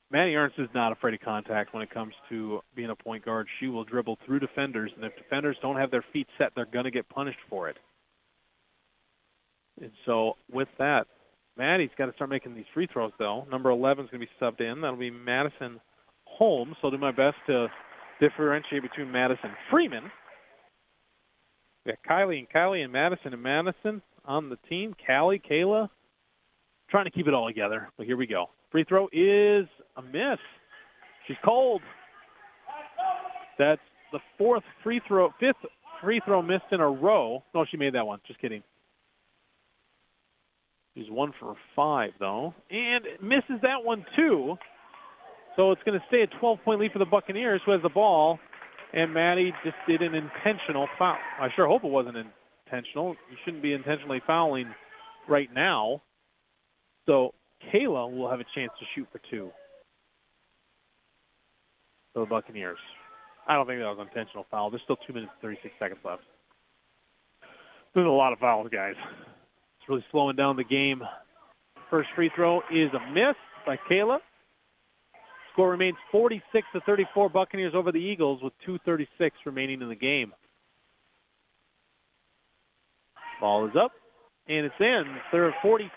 Maddie Ernst is not afraid of contact when it comes to being a point guard. She will dribble through defenders, and if defenders don't have their feet set, they're going to get punished for it. And so with that, Maddie's got to start making these free throws, though. Number 11 is going to be subbed in. That'll be Madison Holmes. So I'll do my best to differentiate between Madison Freeman. We got Kylie and Madison on the team. Callie, Kayla, trying to keep it all together. But here we go. Free throw is a miss. She's cold. That's the fifth free throw missed in a row. No, she made that one. Just kidding. She's 1 for 5, though. And misses that one, too. So it's going to stay a 12-point lead for the Buccaneers, who has the ball. And Maddie just did an intentional foul. I sure hope it wasn't intentional. You shouldn't be intentionally fouling right now. So Kayla will have a chance to shoot for 2 for the Buccaneers. I don't think that was an intentional foul. There's still 2 minutes and 36 seconds left. There's a lot of fouls, guys. It's really slowing down the game. First free throw is a miss by Kayla. Score remains 46-34 Buccaneers over the Eagles with 2:36 remaining in the game. Ball is up, and it's in. They're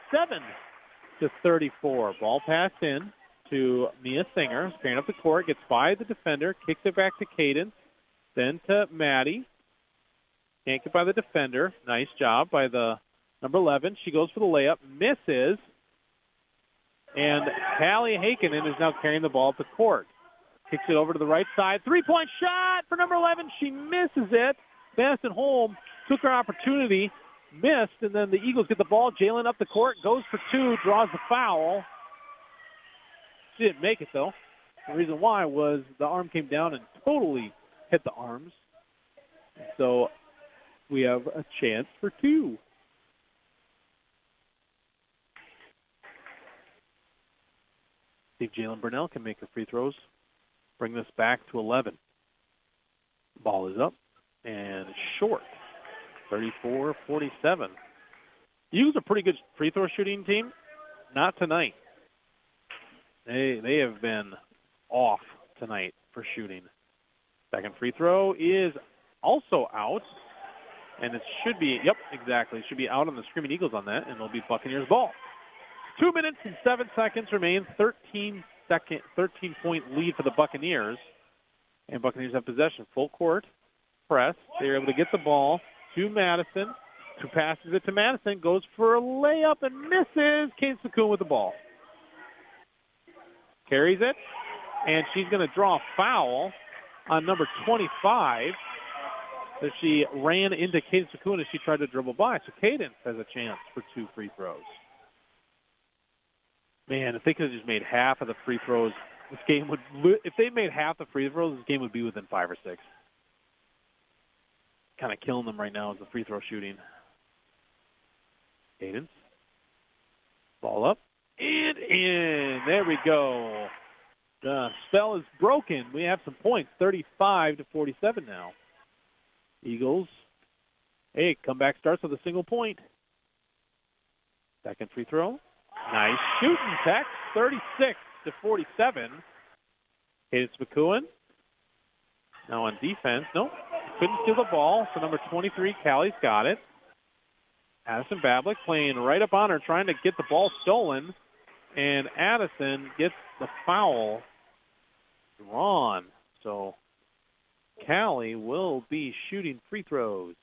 47-34. Ball passed in to Mia Singer. Carrying up the court, gets by the defender, kicks it back to Cadence, then to Maddie. Can't get by the defender. Nice job by the number 11. She goes for the layup, misses. And Callie Hakinen is now carrying the ball up the court. Kicks it over to the right side. Three-point shot for number 11. She misses it. Madison Holm took her opportunity, missed, and then the Eagles get the ball. Jalen up the court, goes for 2, draws the foul. She didn't make it, though. The reason why was the arm came down and totally hit the arms. So we have a chance for 2. See if Jalen Burnell can make her free throws. Bring this back to 11. Ball is up and short. 34-47. The Eagles are a pretty good free throw shooting team. Not tonight. They have been off tonight for shooting. Second free throw is also out. And it should be, yep, exactly. It should be out on the Screaming Eagles on that, and it'll be Buccaneers ball. 2 minutes and 7 seconds remain. 13-point lead for the Buccaneers. And Buccaneers have possession. Full court press. They're able to get the ball to Madison, who passes it to Madison, goes for a layup and misses. Cadence McCoon with the ball. Carries it, and she's going to draw a foul on number 25. As she ran into Cadence McCoon as she tried to dribble by. So Cadence has a chance for 2 free throws. Man, if they could have just made half of the free throws, this game would. If they made half the free throws, this game would be within 5 or 6. Kind of killing them right now is the free throw shooting. Cadence. Ball up. And in. There we go. The spell is broken. We have some points. 35-47 now. Eagles. Hey, comeback starts with a single point. Second free throw. Nice shooting, Tech. 36-47. Cadence McCoon. Now on defense. Nope. Couldn't steal the ball. So number 23, Callie's got it. Addison Bablik playing right up on her, trying to get the ball stolen. And Addison gets the foul drawn. So Callie will be shooting free throws.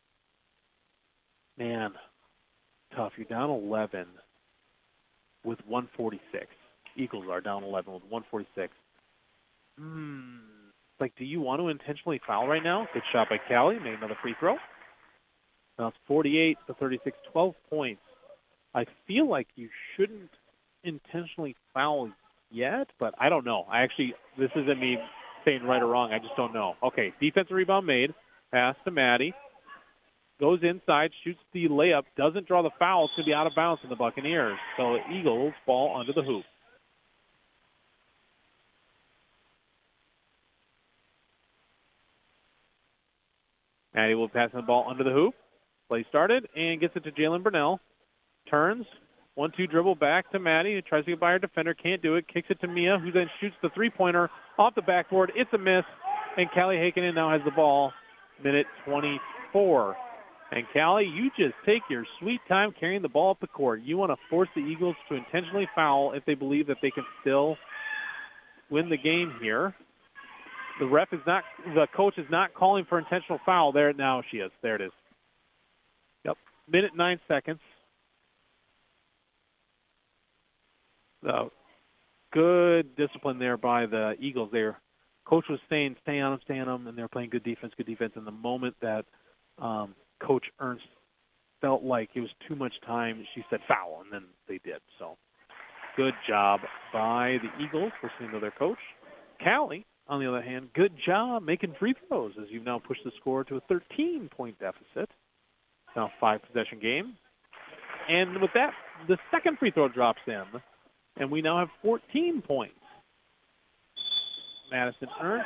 Man, tough. You're down 11 with 146. Eagles are down 11 with 146. Like, do you want to intentionally foul right now? Good shot by Callie. Made another free throw. Now it's 48-36, 12 points. I feel like you shouldn't intentionally foul yet, but I don't know. This isn't me saying right or wrong. I just don't know. Okay, defensive rebound made. Pass to Maddie. Goes inside, shoots the layup, doesn't draw the foul. It's going to be out of bounds in the Buccaneers. So Eagles ball under the hoop. Maddie will pass the ball under the hoop. Play started and gets it to Jalen Burnell. Turns, 1-2 dribble back to Maddie, who tries to get by her defender, can't do it, kicks it to Mia, who then shoots the three-pointer off the backboard. It's a miss, and Callie Heikkinen now has the ball, minute 24. And Callie, you just take your sweet time carrying the ball up the court. You want to force the Eagles to intentionally foul if they believe that they can still win the game here. The coach is not calling for intentional foul. There now she is. There it is. Yep. Minute 9 seconds. So good discipline there by the Eagles there. Coach was saying, stay on them, and they're playing good defense. And the moment that Coach Ernst felt like it was too much time, she said foul, and then they did. So good job by the Eagles listening to their coach. Callie, on the other hand, good job making free throws as you've now pushed the score to a 13-point deficit. Now 5-possession game. And with that, the second free throw drops in, and we now have 14 points. Madison Ernst.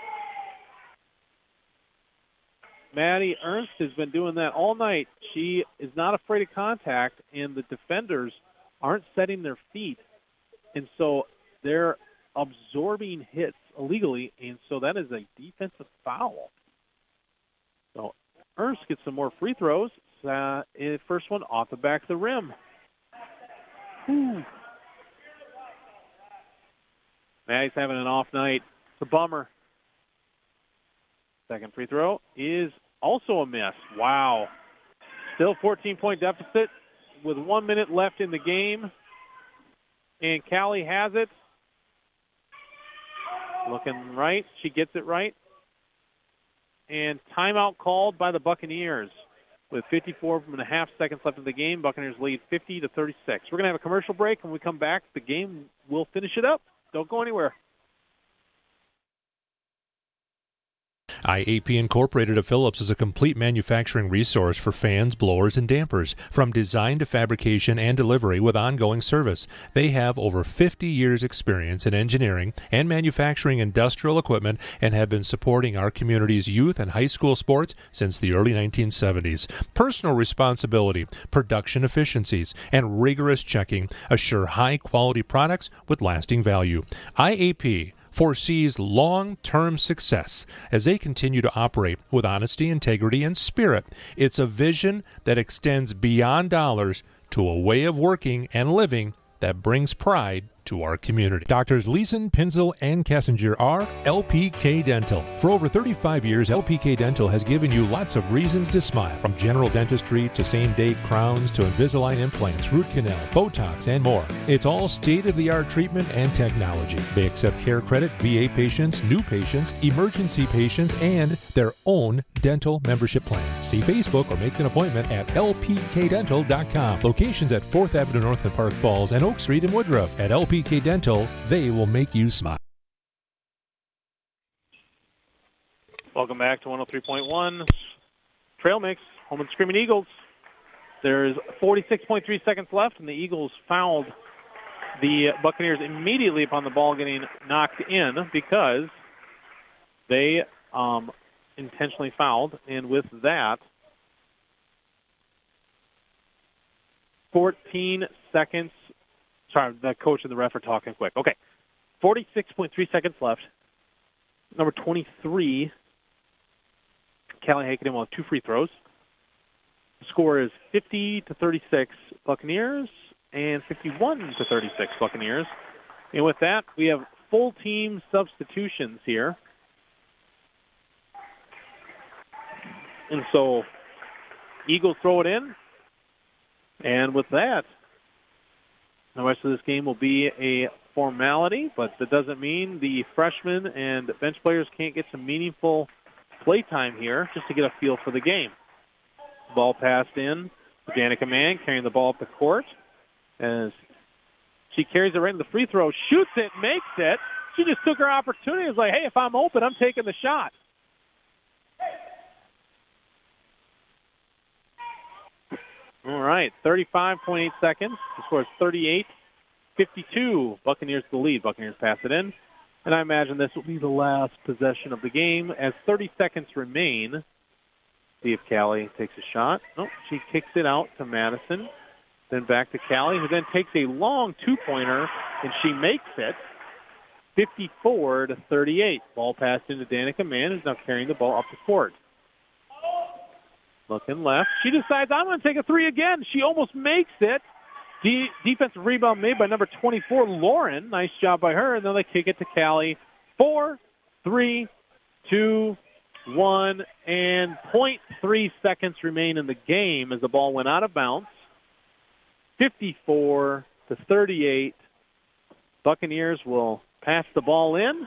Maddie Ernst has been doing that all night. She is not afraid of contact, and the defenders aren't setting their feet. And so they're absorbing hits illegally, and so that is a defensive foul. So Ernst gets some more free throws. First one off the back of the rim. Maddie's having an off night. It's a bummer. Second free throw is also a miss. Wow. Still 14-point deficit with 1 minute left in the game. And Callie has it. Looking right. She gets it right. And timeout called by the Buccaneers. With 54.5 seconds left in the game, Buccaneers lead 50-36. We're going to have a commercial break. When we come back, the game will finish it up. Don't go anywhere. IAP Incorporated of Phillips is a complete manufacturing resource for fans, blowers, and dampers, from design to fabrication and delivery with ongoing service. They have over 50 years' experience in engineering and manufacturing industrial equipment and have been supporting our community's youth and high school sports since the early 1970s. Personal responsibility, production efficiencies, and rigorous checking assure high-quality products with lasting value. IAP foresees long-term success as they continue to operate with honesty, integrity, and spirit. It's a vision that extends beyond dollars to a way of working and living that brings pride to our community. Doctors Leeson, Pinzel, and Kessinger are LPK Dental. For over 35 years, LPK Dental has given you lots of reasons to smile. From general dentistry to same-day crowns to Invisalign implants, root canal, Botox, and more. It's all state-of-the-art treatment and technology. They accept care credit, VA patients, new patients, emergency patients, and their own dental membership plan. See Facebook or make an appointment at lpkdental.com. Locations at 4th Avenue North in Park Falls and Oak Street in Woodruff. At LPK Dental, they will make you smile. Welcome back to 103.1 Trail Mix, home of the Screaming Eagles. There's 46.3 seconds left, and the Eagles fouled the Buccaneers immediately upon the ball getting knocked in because they intentionally fouled. And with that, 14 seconds. Sorry, the coach and the ref are talking quick. Okay, 46.3 seconds left. Number 23, Callie Heikkinen will have two free throws. The score is 50-36 Buccaneers and 51-36 Buccaneers. And with that, we have full team substitutions here. And so Eagles throw it in. And with that, the rest of this game will be a formality, but that doesn't mean the freshmen and bench players can't get some meaningful play time here just to get a feel for the game. Ball passed in. Danica Mann carrying the ball up the court as she carries it right in the free throw, shoots it, makes it. She just took her opportunity. It's like, hey, if I'm open, I'm taking the shot. All right, 35.8 seconds. The score is 38-52. Buccaneers the lead. Buccaneers pass it in. And I imagine this will be the last possession of the game as 30 seconds remain. See if Callie takes a shot. Nope, she kicks it out to Madison. Then back to Callie, who then takes a long two-pointer, and she makes it 54-38. Ball passed into Danica Mann, who's now carrying the ball up the court. Looking left. She decides, I'm going to take a three again. She almost makes it. Defensive rebound made by number 24, Lauren. Nice job by her. And then they kick it to Callie. 4, 3, 2, 1, and 0.3 seconds remain in the game as the ball went out of bounds. 54-38. Buccaneers will pass the ball in.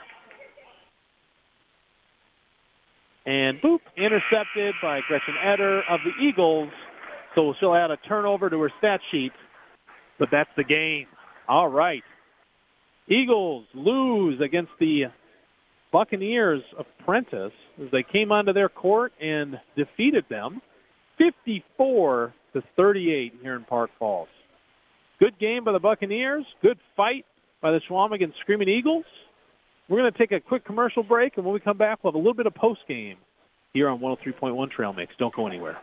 And boop, intercepted by Gretchen Eder of the Eagles. So she'll add a turnover to her stat sheet. But that's the game. All right. Eagles lose against the Buccaneers of Prentice as they came onto their court and defeated them 54-38 here in Park Falls. Good game by the Buccaneers. Good fight by the Chequamegon Screaming Eagles. We're going to take a quick commercial break, and when we come back, we'll have a little bit of post-game here on 103.1 Trail Mix. Don't go anywhere.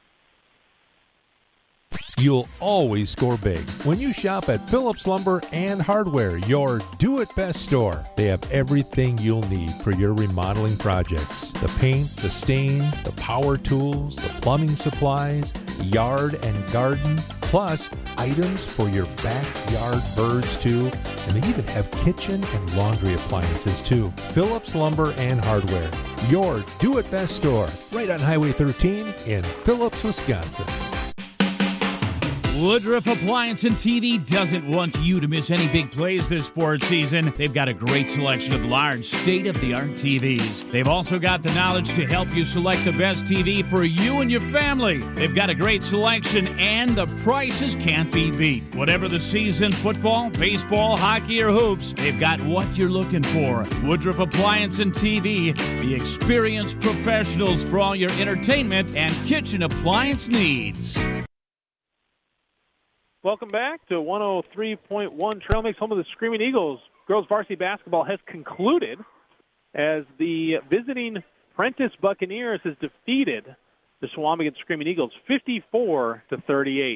You'll always score big when you shop at Phillips Lumber and Hardware, your do-it-best store. They have everything you'll need for your remodeling projects. The paint, the stain, the power tools, the plumbing supplies, yard and garden, plus items for your backyard birds too. And they even have kitchen and laundry appliances too. Phillips Lumber and Hardware, your do-it-best store, right on Highway 13 in Phillips, Wisconsin. Woodruff Appliance and TV doesn't want you to miss any big plays this sports season. They've got a great selection of large, state-of-the-art TVs. They've also got the knowledge to help you select the best TV for you and your family. They've got a great selection, and the prices can't be beat. Whatever the season, football, baseball, hockey, or hoops, they've got what you're looking for. Woodruff Appliance and TV, the experienced professionals for all your entertainment and kitchen appliance needs. Welcome back to 103.1 Trail Mix, home of the Screaming Eagles. Girls varsity basketball has concluded as the visiting Prentice Buccaneers has defeated the Chequamegon Screaming Eagles 54-38.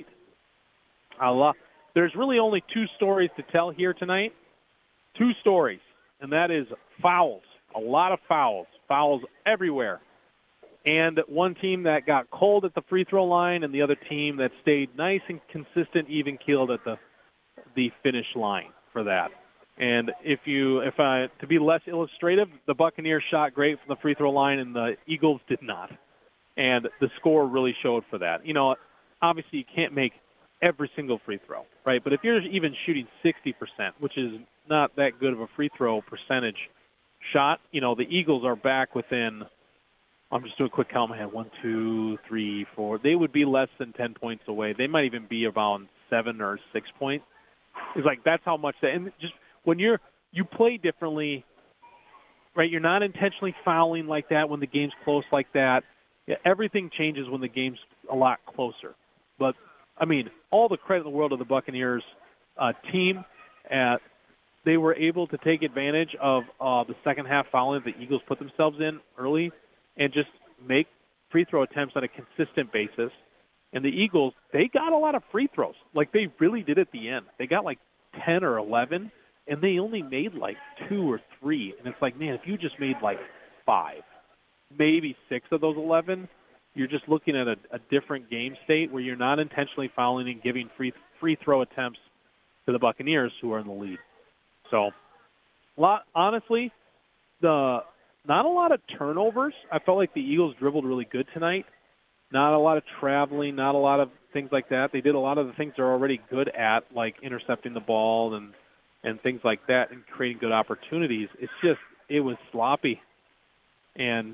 There's really only two stories to tell here tonight. Two stories, and that is fouls. A lot of fouls. Fouls everywhere. And one team that got cold at the free throw line and the other team that stayed nice and consistent, even-keeled at the finish line for that. And to be less illustrative, the Buccaneers shot great from the free throw line and the Eagles did not. And the score really showed for that. You know, obviously you can't make every single free throw, right? But if you're even shooting 60%, which is not that good of a free throw percentage shot, you know, the Eagles are back within, I'm just doing a quick count in my head, 1, 2, 3, 4. They would be less than 10 points away. They might even be around 7 or 6 points. It's like that's how much that, and just when you play differently, right? You're not intentionally fouling like that when the game's close like that. Yeah, everything changes when the game's a lot closer. But, I mean, all the credit in the world of the Buccaneers team. They were able to take advantage of the second half fouling that the Eagles put themselves in early and just make free throw attempts on a consistent basis. And the Eagles, they got a lot of free throws. Like, they really did at the end. They got like 10 or 11, and they only made like 2 or 3. And it's like, man, if you just made like 5, maybe 6 of those 11, you're just looking at a different game state where you're not intentionally fouling and giving free throw attempts to the Buccaneers, who are in the lead. So, honestly, not a lot of turnovers. I felt like the Eagles dribbled really good tonight. Not a lot of traveling, not a lot of things like that. They did a lot of the things they're already good at, like intercepting the ball and things like that and creating good opportunities. It's just, it was sloppy. And,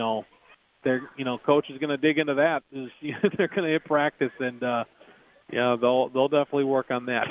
coach is going to dig into that. They're going to hit practice, and, they'll definitely work on that.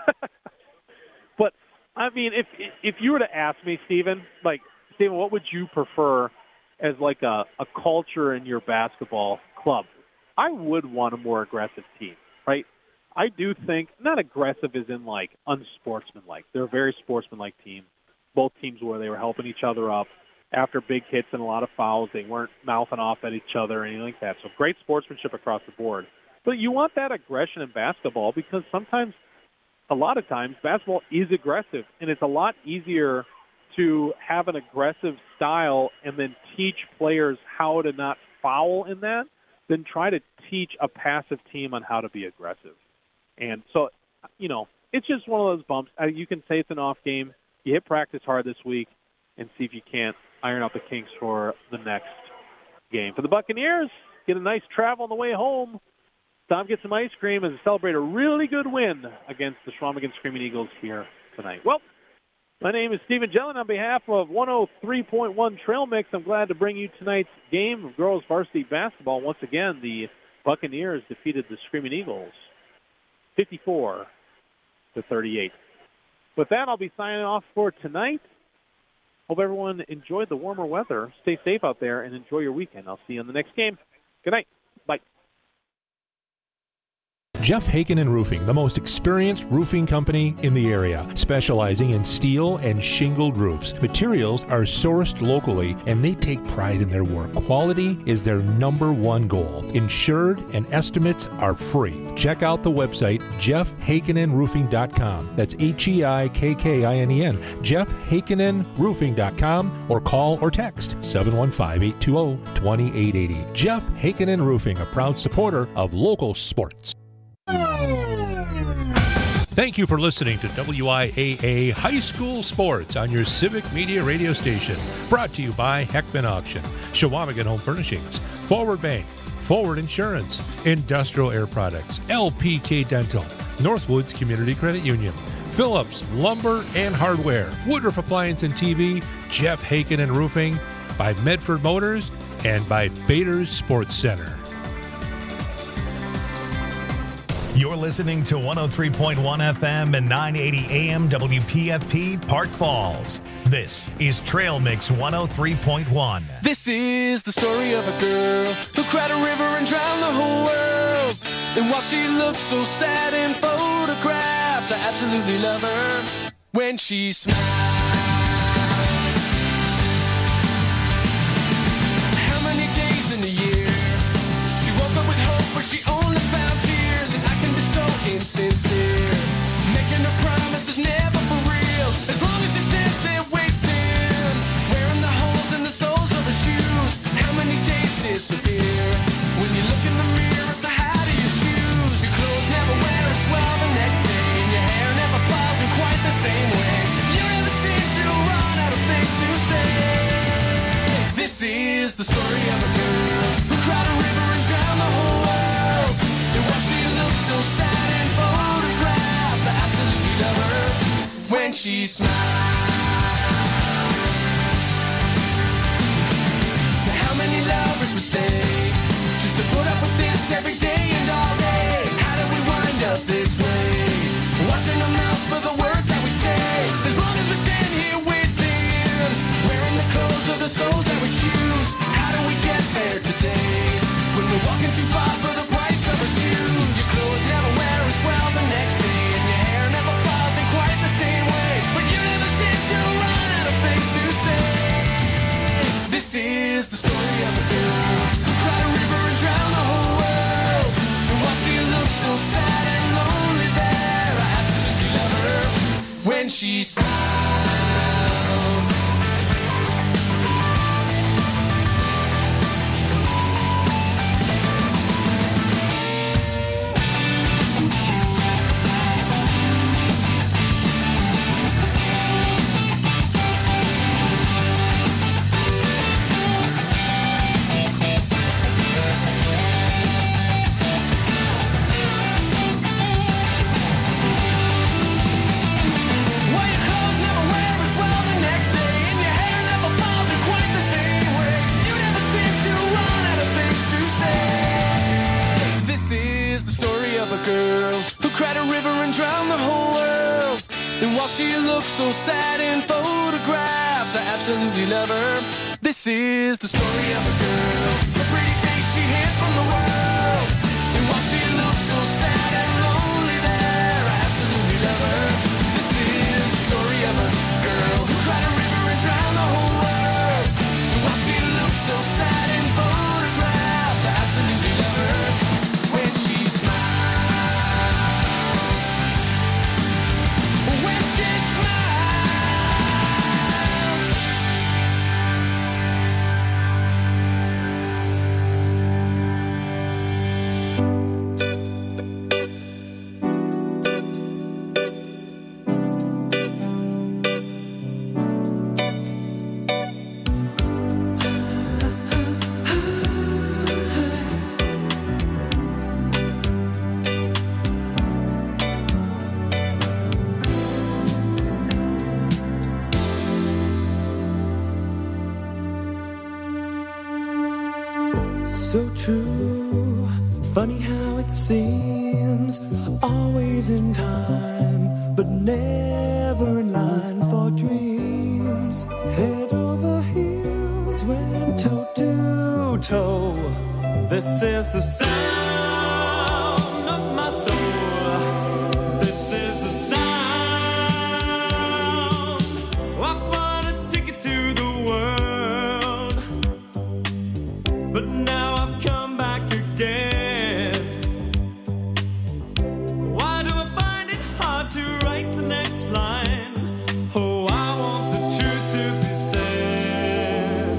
But, I mean, if you were to ask me, Steven, what would you prefer as like a culture in your basketball club? I would want a more aggressive team, right? I do think, not aggressive as in like unsportsmanlike. They're a very sportsmanlike team. Both teams where they were helping each other up after big hits and a lot of fouls. They weren't mouthing off at each other or anything like that. So great sportsmanship across the board. But you want that aggression in basketball because a lot of times, basketball is aggressive, and it's a lot easier to have an aggressive style and then teach players how to not foul in that than try to teach a passive team on how to be aggressive. And so, it's just one of those bumps. You can say it's an off game. You hit practice hard this week and see if you can't iron out the kinks for the next game. For the Buccaneers, get a nice travel on the way home. Tom gets some ice cream and celebrate a really good win against the Schwamigan Screaming Eagles here tonight. Well, my name is Stephen Gellin on behalf of 103.1 Trail Mix. I'm glad to bring you tonight's game of girls varsity basketball. Once again, the Buccaneers defeated the Screaming Eagles 54-38. With that, I'll be signing off for tonight. Hope everyone enjoyed the warmer weather. Stay safe out there and enjoy your weekend. I'll see you in the next game. Good night. Bye. Jeff Hakenin Roofing, the most experienced roofing company in the area, specializing in steel and shingled roofs. Materials are sourced locally, and they take pride in their work. Quality is their number one goal. Insured and estimates are free. Check out the website, jeffhakeninroofing.com. That's HEIKKINEN, jeffhakeninroofing.com, or call or text 715-820-2880. Jeff Hakenin Roofing, a proud supporter of local sports. Thank you for listening to WIAA High School Sports on your Civic Media radio station. Brought to you by Heckman Auction, Schwamigan Home Furnishings, Forward Bank, Forward Insurance, Industrial Air Products, LPK Dental, Northwoods Community Credit Union, Phillips Lumber and Hardware, Woodruff Appliance and TV, Jeff Hakenin Roofing, by Medford Motors, and by Bader's Sports Center. You're listening to 103.1 FM and 980 AM WPFP Park Falls. This is Trail Mix 103.1. This is the story of a girl who cried a river and drowned the whole world. And while she looks so sad in photographs, I absolutely love her when she smiles. How many days in the year she woke up with hope, but she only found tears, and I can be so insincere, making her promises never for real. As long as she stands there waiting, wearing the holes in the soles of her shoes. How many days disappear when you look in the mirror? So how do your shoes? Your clothes never wear as well the next day, and your hair never falls in quite the same way. You never seem to run out of things to say. This is the story of a girl who cried a river and drowned the whole world. And while she looks so sad in photographs, I absolutely love her when she smiles. Now how many lovers would stay just to put up with this every day and all day? How did we wind up this way? Watching our mouths for the words that we say. As long as we stand here waiting, wearing the clothes of the souls that we choose. How do we get there today when we're walking too far for the price of our shoes? Your clothes never wear as well the next day, and your hair never falls in quite the same way. But you never seem to run out of things to say. This is the story of a girl who cried a river and drowned the whole world. And while she looks so sad and lonely there, I absolutely love her when she smiles. She looks so sad in photographs, I absolutely love her. This is the story of a girl, the pretty face she hid from the world. And while she looks so sad and lonely there, I absolutely love her. This is the story of a girl who cried a river and drowned the whole world. And while she looks so sad in photographs, I absolutely love her when she's So true, funny how it seems, always in time, but never in line for dreams. Head over heels, went toe to toe. This is the sound of my soul. This is the sound. I wanna take it to the world, but now I've come back again. Why do I find it hard to write the next line? Oh, I want the truth to be said.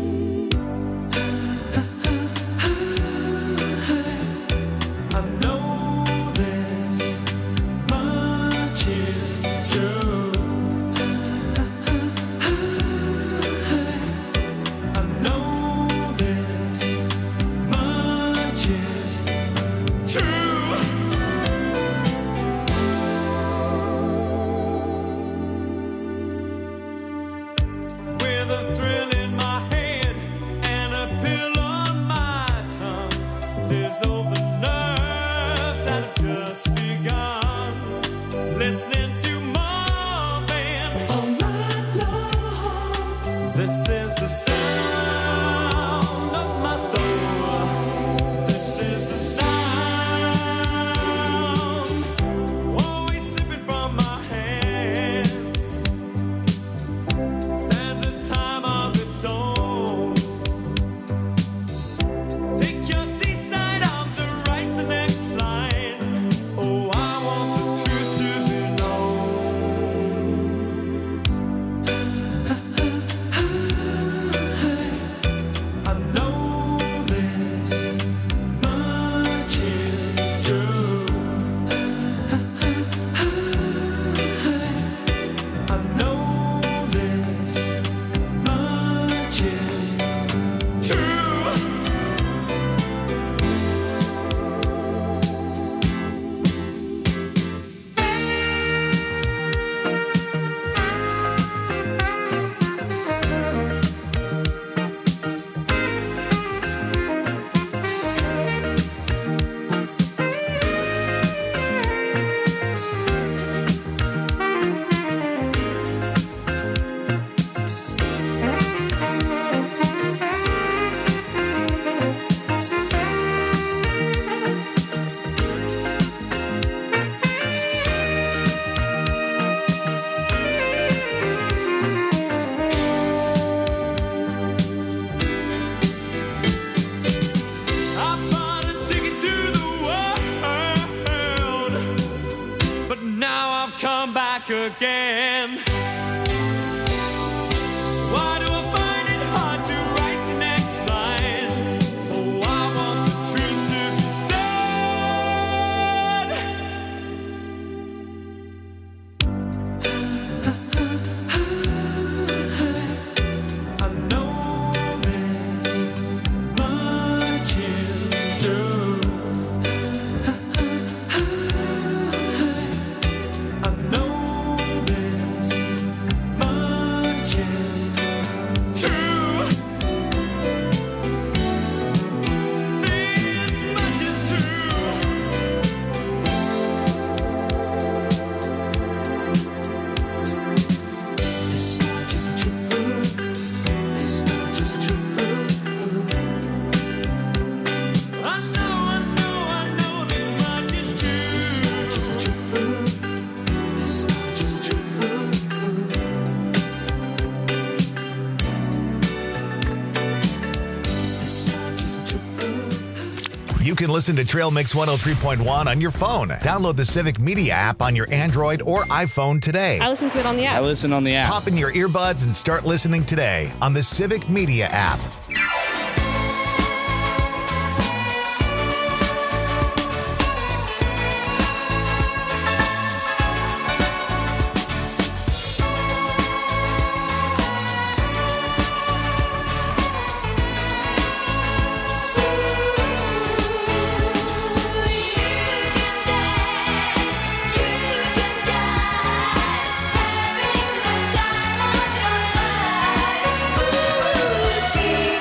I know this much is true. I know this much is true. With a thrill in my head and a pill on my tongue, there's over nerves that have just begun. Listening to Marvin all night long. This is the sound of my soul. This is the sound, always slipping from my hands. Sands a time of its own. Take your seaside arms and write the next line. Oh, I want the truth to be known. I know this much is true. I know this much is true. I bought a ticket to the world, but now I've come back again. Why do I find it hard to write the next line? Oh, I want the truth to be said. I know this much is true. I know this much is true. This much is true. This much is true. This much is true. I know this much is true. This much is true. This much is true. This much is true. You can listen to Trail Mix 103.1 on your phone. Download the Civic Media app on your Android or iPhone today. I listen to it on the I app. listen on the app. Pop in your earbuds and start listening today on the Civic Media app. You can dance, having the time of your life. Ooh,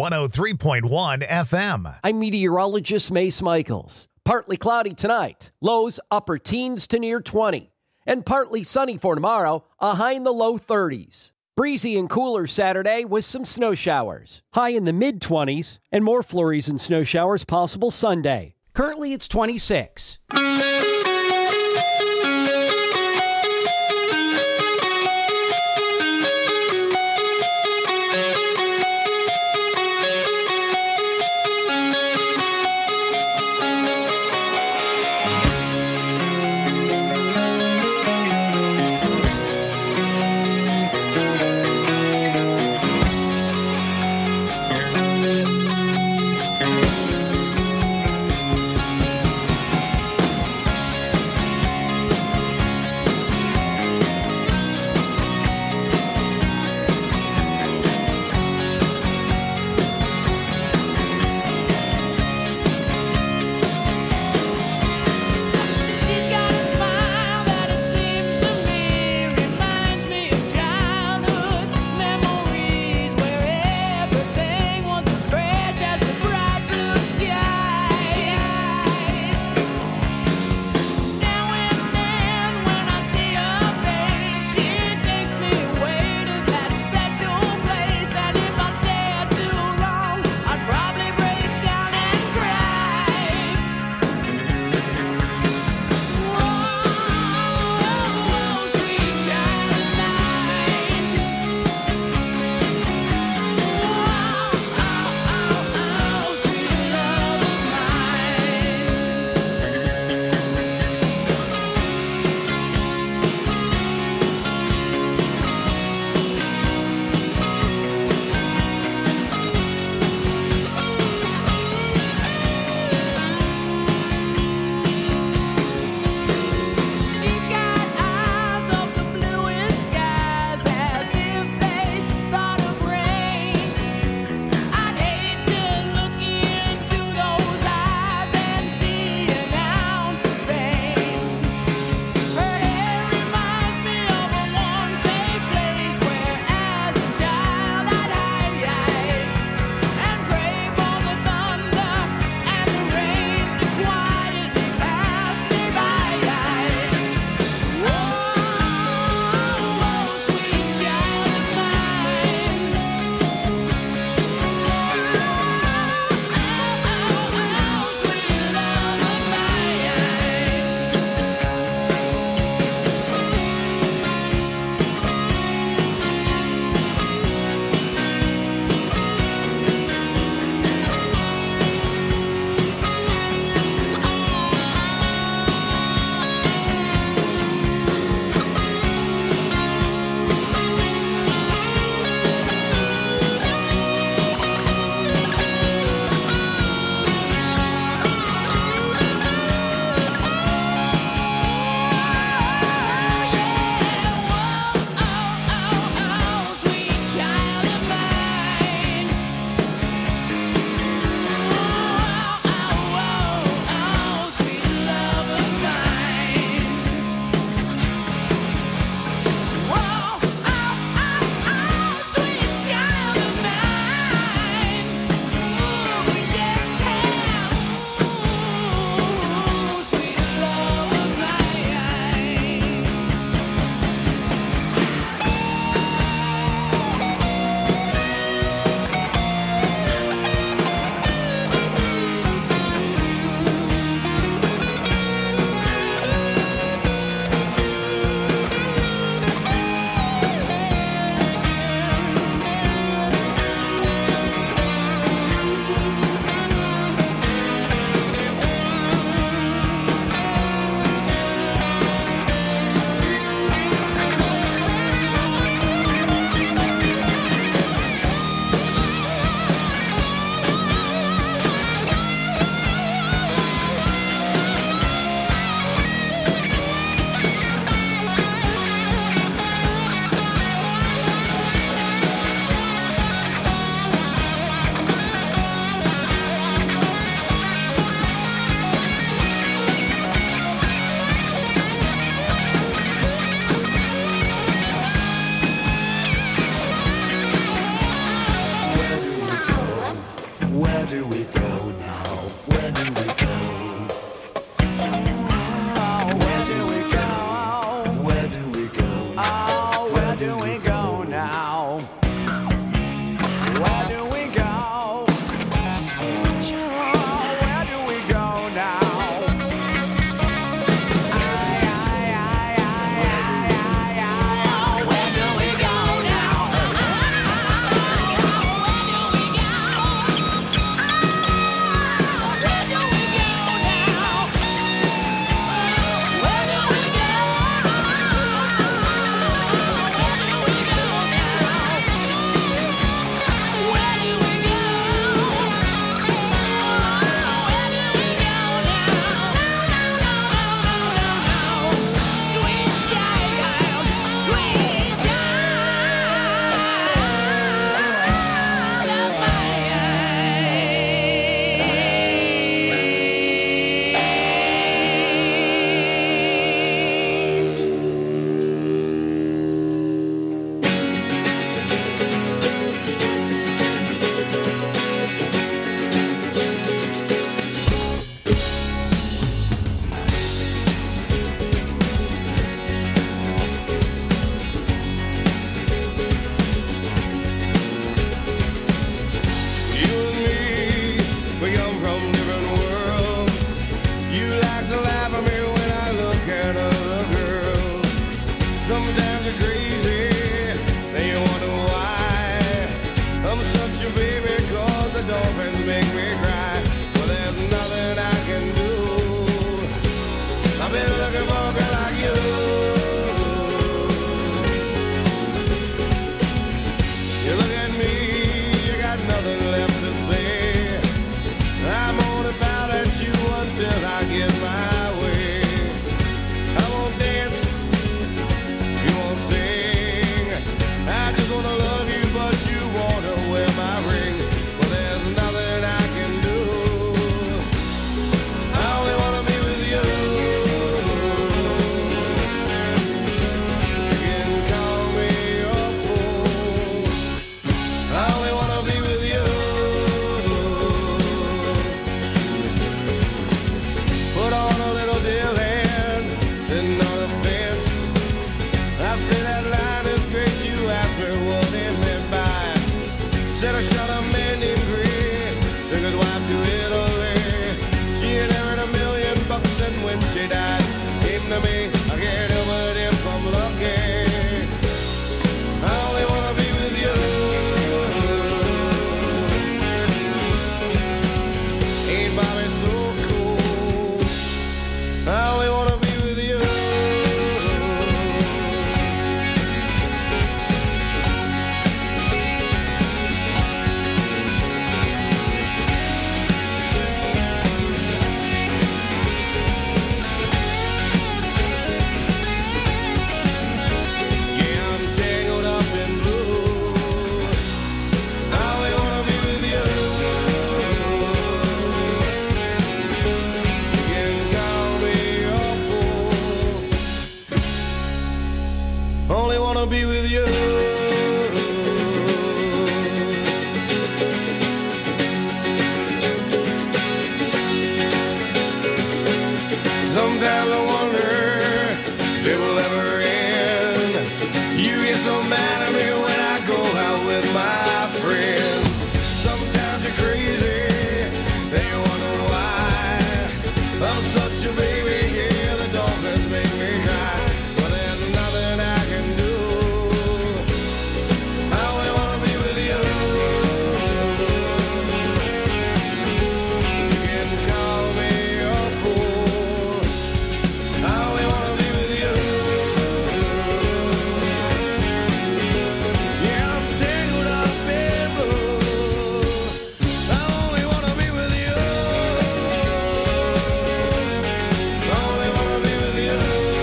103.1 FM. I'm meteorologist Mace Michaels. Partly cloudy tonight, lows upper teens to near 20. And partly sunny for tomorrow, a high in the low 30s. Breezy and cooler Saturday with some snow showers. High in the mid-20s and more flurries and snow showers possible Sunday. Currently it's 26. wanna be with you. Sometimes I wonder if it will ever end. You get so mad at me when I go out with my friends. Sometimes you're crazy, then you wonder why. I'm such a baby, yeah, the dolphins make me cry. But there's nothing I can do. I only wanna be with you. You can call me a fool. I only wanna be with you. Yeah, I'm tangled up in blue. I only wanna be with you. I only wanna be with you.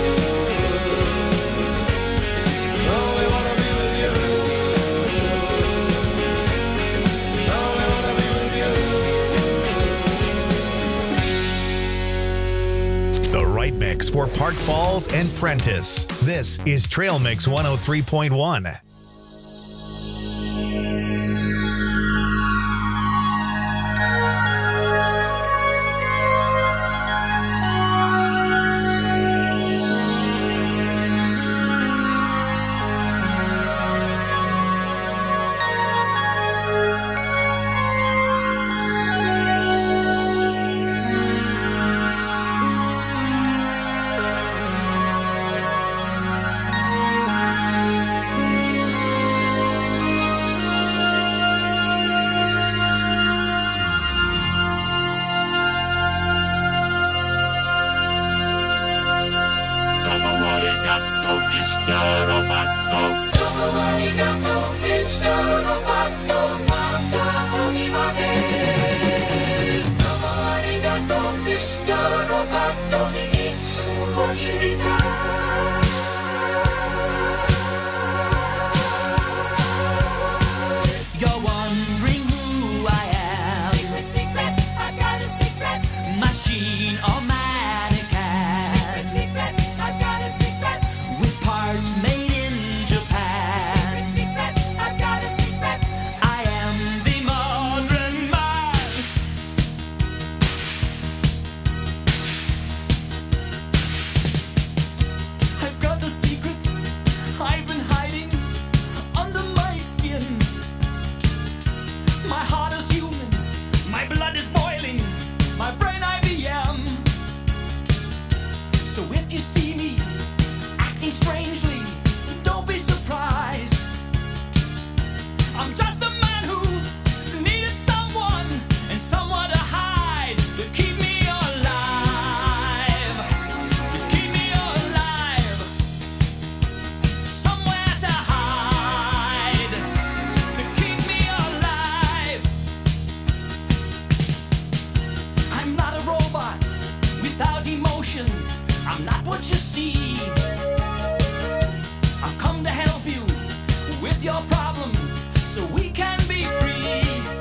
I only wanna be with you. I only wanna be with you. The right mix for Park Falls and Prentice. This is Trail Mix 103.1. You're wondering who I am. Secret, secret, I got a secret. Machine or mannequin. Secret, secret, I got a secret. With parts made in Japan. Secret, secret, I got a secret. I am the modern man. I've got a secret I've been hiding under my skin. My heart is human, my blood is boiling, my brain IBM. So if you see me acting strangely, don't be surprised. I'm just a man who needed someone and someone to hide to keep me alive. Just keep me alive. Somewhere to hide to keep me alive. I'm not a robot without emotions. I'm not what you see. I've come to help you with your problems so we can be free.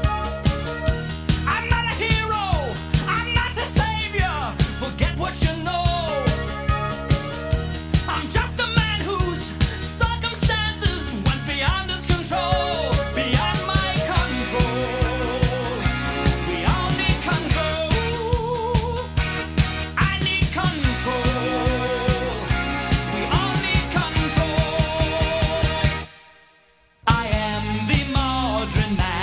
I'm not a hero. I'm not a savior. Forget what you know. I'm just a man whose circumstances went beyond his control, beyond my control. We all need control. I need control. We all need control. I am the modern man.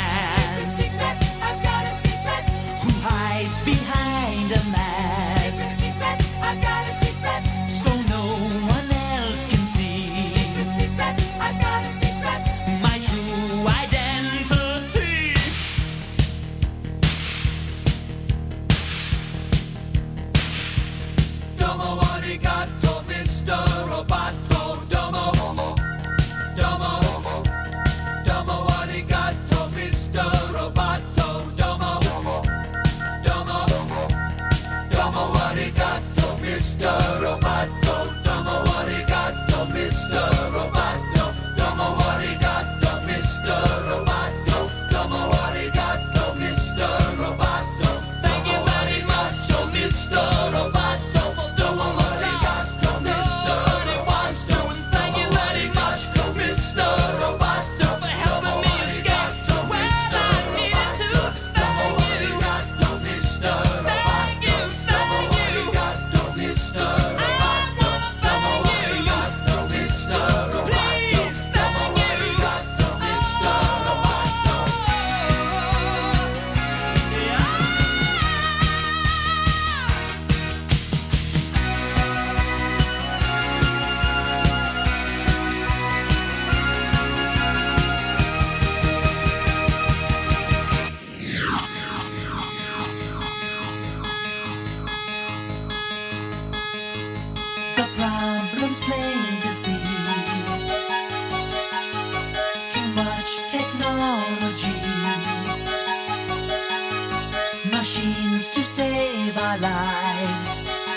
lies.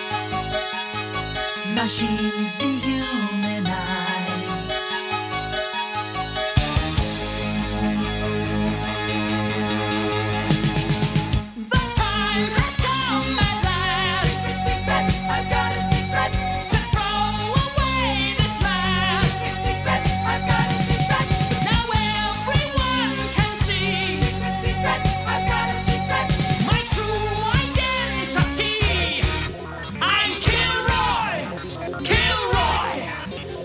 Machines dehumanize. The time has come at last. Secret, secret, I've got a secret. To throw away this mask. Secret, secret, I've got a secret. Now everyone can see. Secret, secret, I've got a secret. My true identity. I'm Kilroy. Kilroy.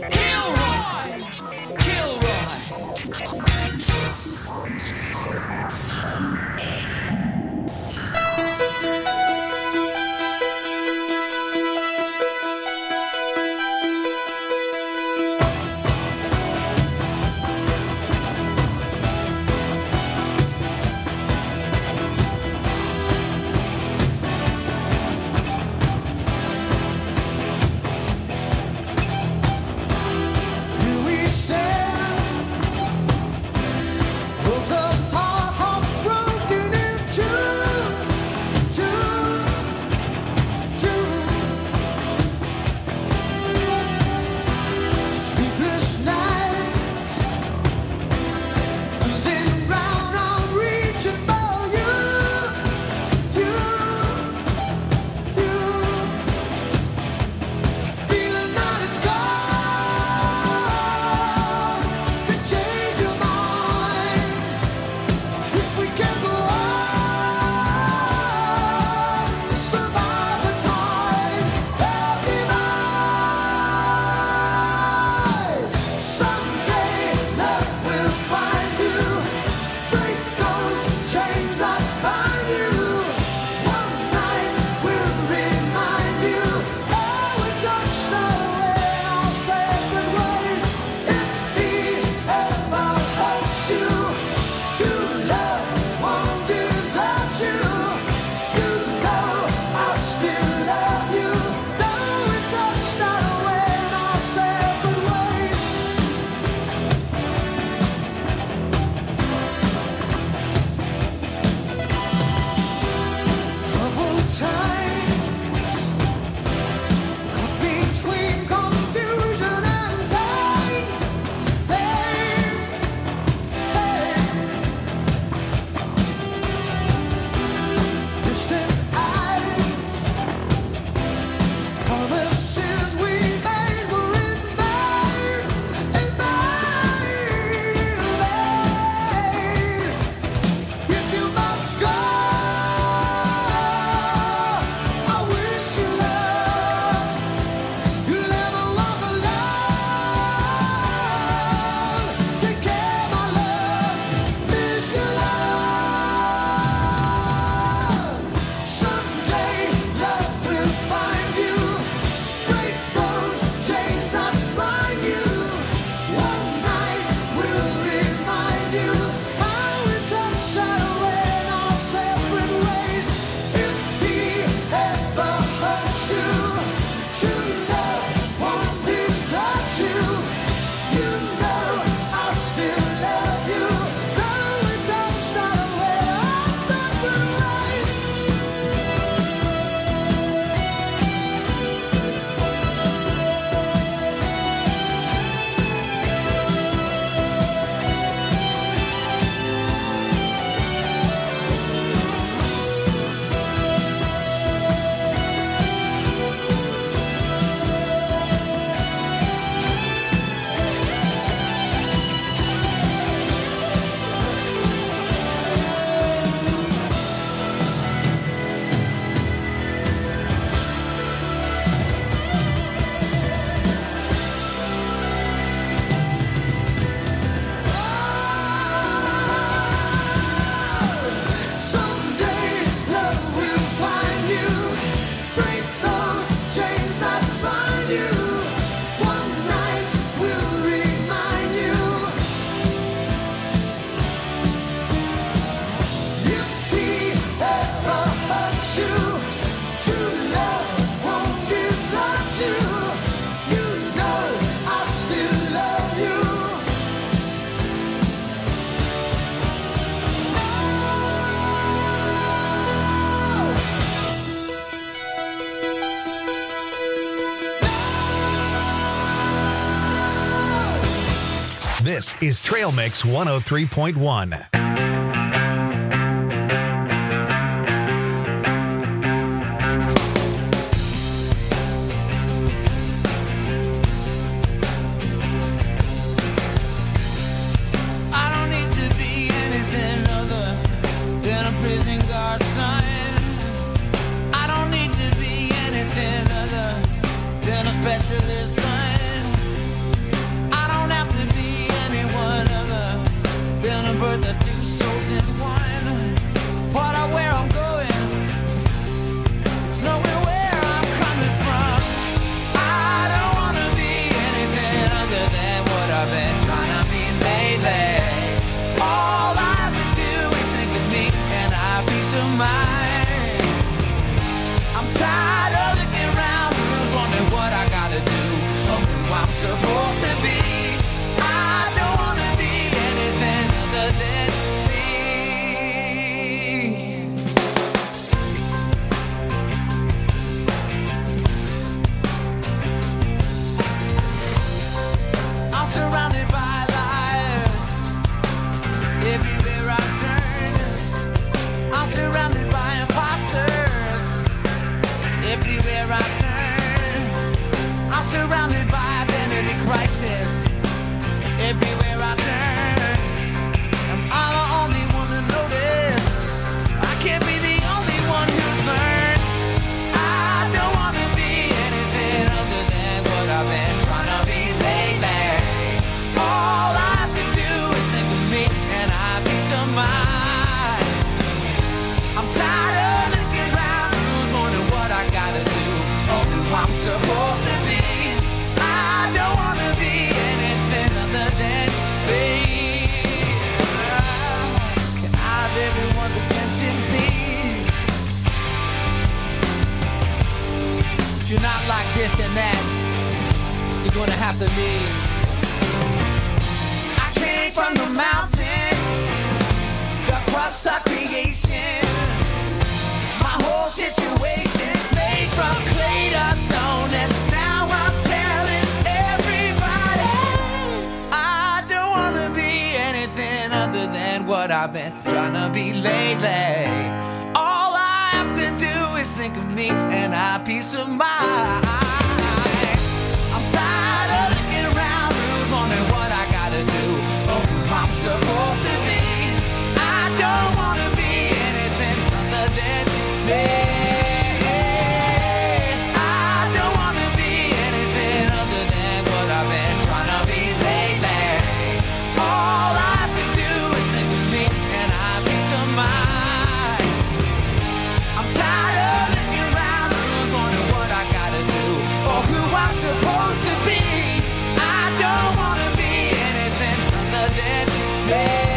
This is Trail Mix 103.1. Specialist son. I don't have to be anyone other than a bird that two souls in one. Part of where I'm going, it's knowing where I'm coming from. I don't want to be anything other than what I've been trying to be lately. All I have to do is think of me and I have peace of mind. I'm tired of looking around, wondering what I gotta do, or who I'm supposed to be. I don't wanna be anything other than me. I'm surrounded by liars everywhere I turn. I'm surrounded by imposters everywhere I turn. I'm surrounded by identity crisis everywhere I turn. I'm the only one to notice. I can't be the only one who's learned. I don't want to be anything other than what I've been trying to be lately. All I have to do is think of me and I have peace of mind. I'm tired of looking around, who's wondering what I gotta do, or who I'm supposed to be. I don't wanna be anything other than me. Can I have everyone's attention, please? If you're not like this and that, you're gonna have to leave. I came from the mountain, the crust of creation. My whole situation made from clay to stone, and now I'm telling everybody I don't wanna be anything other than what I've been trying to be lately. All I have to do is think of me and I have peace of mind. I'm tired of looking around, who's wondering what I gotta do, or who I'm supposed to be. I don't wanna be anything other than me. I don't wanna be anything other than what I've been trying to be lately. All I have to do is think of me and I have peace of mind. I'm tired of looking around, who's wondering what I gotta do, or who I'm supposed to be. I don't wanna be anything other than me.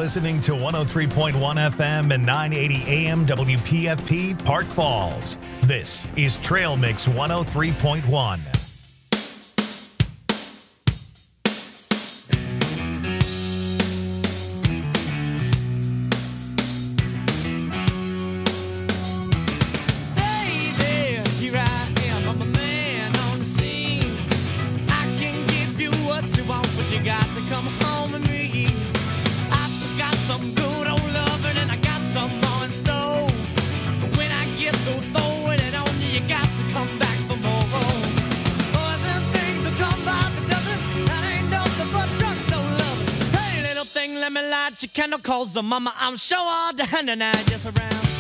listening to 103.1 FM and 980 AM WPFP Park Falls. This is Trail Mix 103.1. Candle calls the mama, I'm sure all the hand and I just around.